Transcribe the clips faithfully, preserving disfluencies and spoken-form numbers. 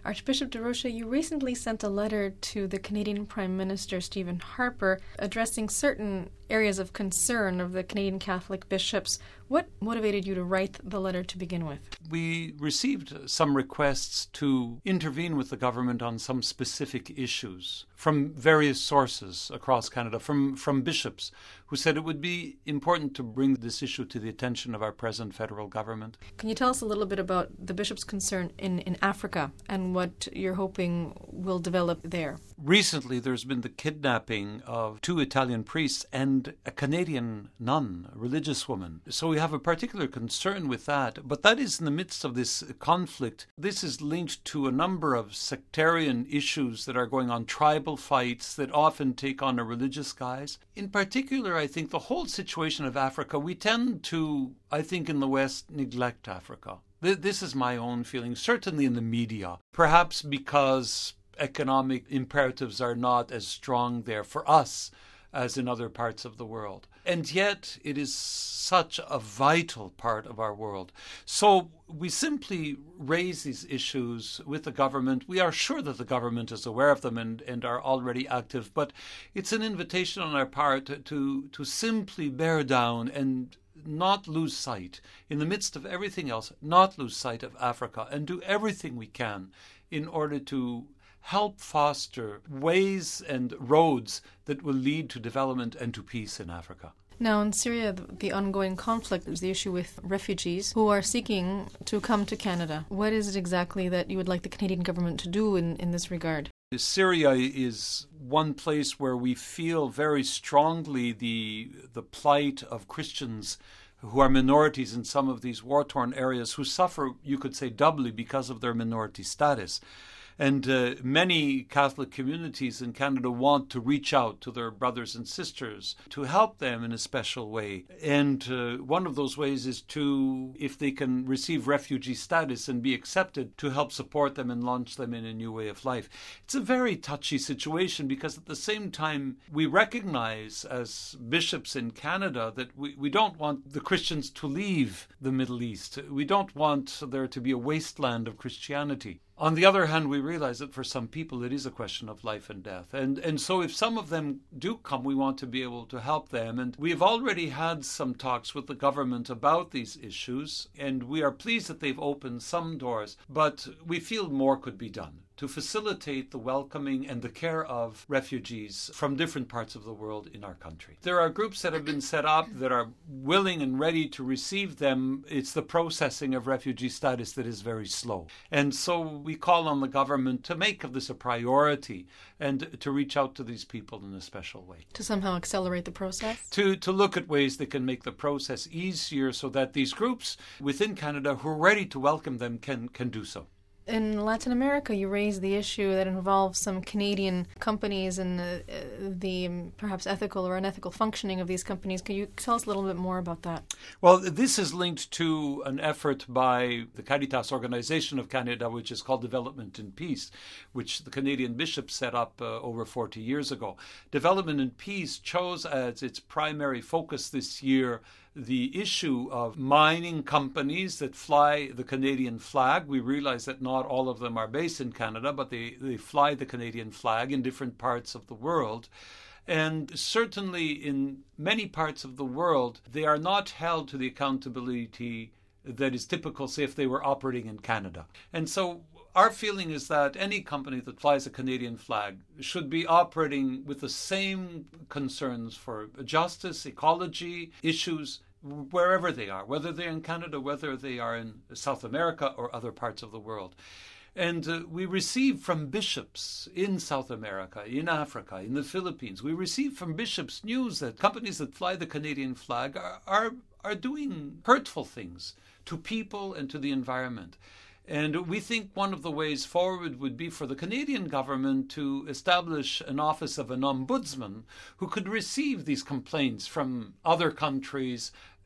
Archbishop DeRocha, you recently sent a letter to the Canadian Prime Minister Stephen Harper addressing certain areas of concern of the Canadian Catholic bishops. What motivated you to write the letter to begin with? We received some requests to intervene with the government on some specific issues from various sources across Canada, from, from bishops who said it would be important to bring this issue to the attention of our present federal government. Can you tell us a little bit about the bishops' concern in, in Africa and what you're hoping will develop there? Recently, there's been the kidnapping of two Italian priests and a Canadian nun, a religious woman. So we have a particular concern with that. But that is in the midst of this conflict. This is linked to a number of sectarian issues that are going on, tribal fights that often take on a religious guise. In particular, I think the whole situation of Africa, we tend to, I think in the West, neglect Africa. This is my own feeling, certainly in the media, perhaps because economic imperatives are not as strong there for us as in other parts of the world. And yet it is such a vital part of our world. So we simply raise these issues with the government. We are sure that the government is aware of them and, and are already active, but it's an invitation on our part to, to, to simply bear down and not lose sight, in the midst of everything else, not lose sight of Africa and do everything we can in order to help foster ways and roads that will lead to development and to peace in Africa. Now, in Syria, the ongoing conflict is the issue with refugees who are seeking to come to Canada. What is it exactly that you would like the Canadian government to do in, in this regard? Syria is one place where we feel very strongly the the plight of Christians who are minorities in some of these war-torn areas, who suffer, you could say, doubly because of their minority status. And uh, many Catholic communities in Canada want to reach out to their brothers and sisters to help them in a special way. And uh, one of those ways is to, if they can receive refugee status and be accepted, to help support them and launch them in a new way of life. It's a very touchy situation because at the same time we recognize as bishops in Canada that we, we don't want the Christians to leave the Middle East. We don't want there to be a wasteland of Christianity. On the other hand, we realize that for some people it is a question of life and death. And and so if some of them do come, we want to be able to help them. And we've already had some talks with the government about these issues, and we are pleased that they've opened some doors, but we feel more could be done to facilitate the welcoming and the care of refugees from different parts of the world in our country. There are groups that have been set up that are willing and ready to receive them. It's the processing of refugee status that is very slow. And so we call on the government to make of this a priority and to reach out to these people in a special way. To somehow accelerate the process? To, to look at ways that can make the process easier so that these groups within Canada who are ready to welcome them can, can do so. In Latin America, you raised the issue that involves some Canadian companies and the, the um, perhaps ethical or unethical functioning of these companies. Can you tell us a little bit more about that? Well, this is linked to an effort by the Caritas Organization of Canada, which is called Development and Peace, which the Canadian bishops set up uh, over forty years ago. Development and Peace chose as its primary focus this year the issue of mining companies that fly the Canadian flag. We realize that not all of them are based in Canada, but they, they fly the Canadian flag in different parts of the world. And certainly in many parts of the world, they are not held to the accountability that is typical, say, if they were operating in Canada. And so our feeling is that any company that flies a Canadian flag should be operating with the same concerns for justice, ecology, issues, wherever they are, whether they're in Canada, whether they are in South America or other parts of the world. And uh, we receive from bishops in South America, in Africa, in the Philippines, we receive from bishops news that companies that fly the Canadian flag are, are, are doing hurtful things to people and to the environment. And we think one of the ways forward would be for the Canadian government to establish an office of an ombudsman who could receive these complaints from other countries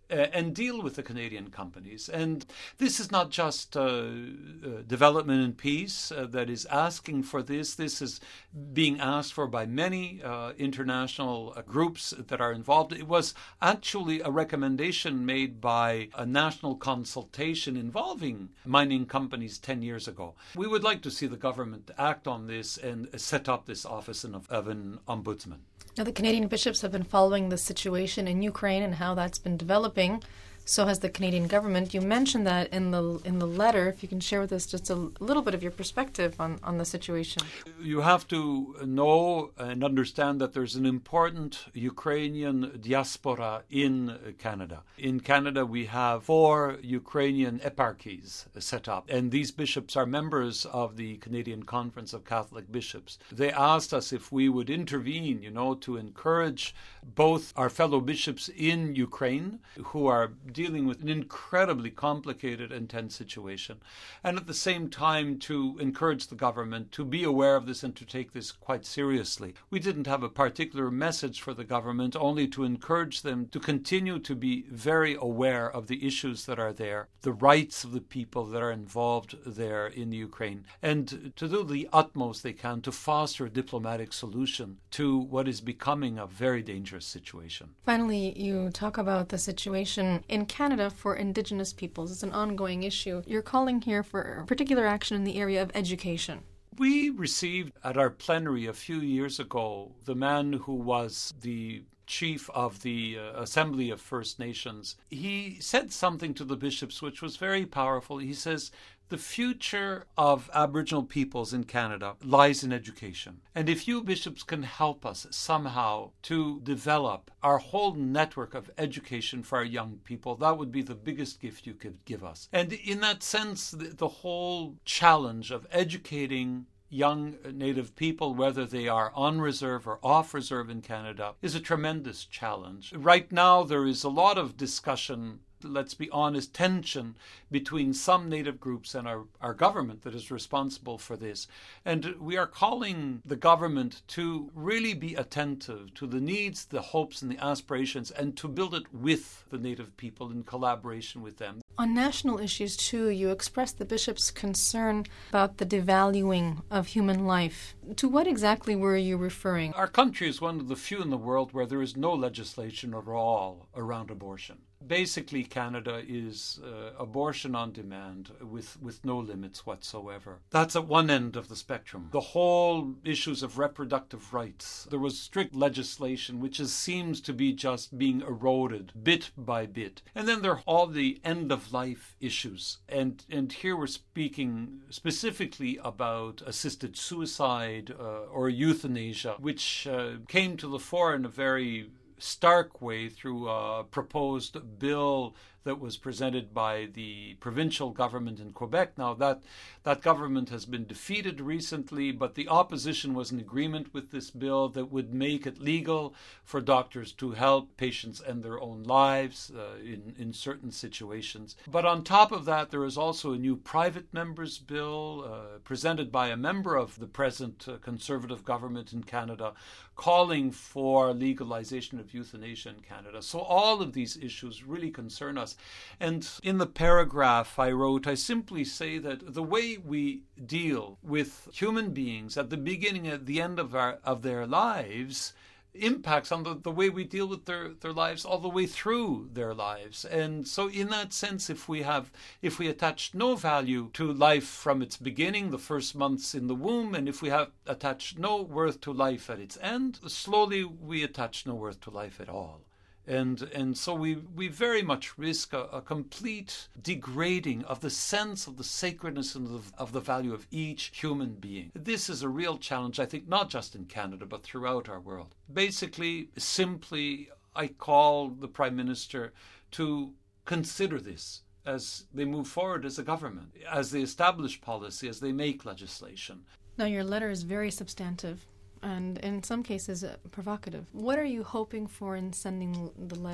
uh, and deal with the Canadian companies. And this is not just uh, uh, development and peace uh, that is asking for this. This is being asked for by many uh, international uh, groups that are involved. It was actually a recommendation made by a national consultation involving mining companies ten years ago. We would like to see the government act on this and set up this office of, of an ombudsman. Now, the Canadian bishops have been following the situation in Ukraine and how that's been developing. So has the Canadian government. You mentioned that in the in the letter. If you can share with us just a little bit of your perspective on, on the situation. You have to know and understand that there's an important Ukrainian diaspora in Canada. In Canada, we have four Ukrainian eparchies set up, and these bishops are members of the Canadian Conference of Catholic Bishops. They asked us if we would intervene, you know, to encourage both our fellow bishops in Ukraine, who are dealing with an incredibly complicated and tense situation, and at the same time to encourage the government to be aware of this and to take this quite seriously. We didn't have a particular message for the government, only to encourage them to continue to be very aware of the issues that are there, the rights of the people that are involved there in Ukraine, and to do the utmost they can to foster a diplomatic solution to what is becoming a very dangerous situation. Finally, you talk about the situation in Canada for Indigenous peoples. It's an ongoing issue. You're calling here for particular action in the area of education. We received at our plenary a few years ago the man who was the chief of the uh, Assembly of First Nations. He said something to the bishops which was very powerful. He says, the future of Aboriginal peoples in Canada lies in education. And if you bishops can help us somehow to develop our whole network of education for our young people, that would be the biggest gift you could give us. And in that sense, the, the whole challenge of educating young Native people, whether they are on reserve or off reserve in Canada, is a tremendous challenge. Right now, there is a lot of discussion, let's be honest, tension between some Native groups and our, our government that is responsible for this. And we are calling the government to really be attentive to the needs, the hopes, and the aspirations, and to build it with the Native people in collaboration with them. On national issues, too, you expressed the bishop's concern about the devaluing of human life. To what exactly were you referring? Our country is one of the few in the world where there is no legislation at all around abortion. Basically, Canada is uh, abortion on demand with, with no limits whatsoever. That's at one end of the spectrum. The whole issues of reproductive rights. There was strict legislation which is, seems to be just being eroded bit by bit. And then there are all the end-of-life issues. And, and here we're speaking specifically about assisted suicide uh, or euthanasia, which uh, came to the fore in a very stark way through a proposed bill that was presented by the provincial government in Quebec. Now, that that government has been defeated recently, but the opposition was in agreement with this bill that would make it legal for doctors to help patients end their own lives uh, in, in certain situations. But on top of that, there is also a new private member's bill uh, presented by a member of the present uh, Conservative government in Canada, calling for legalization of euthanasia in Canada. So all of these issues really concern us. And in the paragraph I wrote, I simply say that the way we deal with human beings at the beginning and at the end of our of their lives impacts on the, the way we deal with their, their lives all the way through their lives. And so in that sense, if we have if we attach no value to life from its beginning, the first months in the womb, and if we have attached no worth to life at its end, slowly we attach no worth to life at all. And and so we, we very much risk a, a complete degrading of the sense of the sacredness and of, of the value of each human being. This is a real challenge, I think, not just in Canada, but throughout our world. Basically, simply, I call the Prime Minister to consider this as they move forward as a government, as they establish policy, as they make legislation. Now, your letter is very substantive and in some cases uh, provocative. What are you hoping for in sending the letter?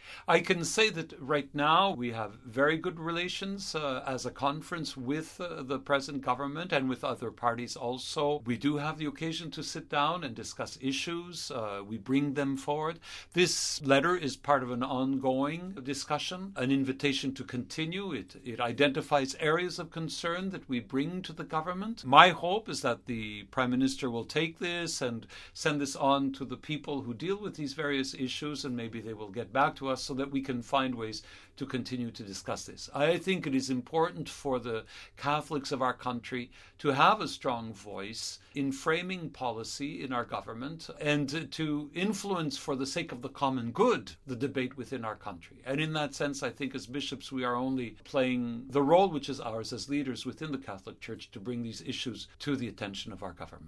I can say that right now we have very good relations uh, as a conference with uh, the present government and with other parties also. We do have the occasion to sit down and discuss issues. Uh, we bring them forward. This letter is part of an ongoing discussion, an invitation to continue. It, it identifies areas of concern that we bring to the government. My hope is that the Prime Minister will take this and send this on to the people who deal with these various issues, and maybe they will get back to us so that we can find ways to continue to discuss this. I think it is important for the Catholics of our country to have a strong voice in framing policy in our government and to influence, for the sake of the common good, the debate within our country. And in that sense, I think as bishops, we are only playing the role which is ours as leaders within the Catholic Church to bring these issues to the attention of our government.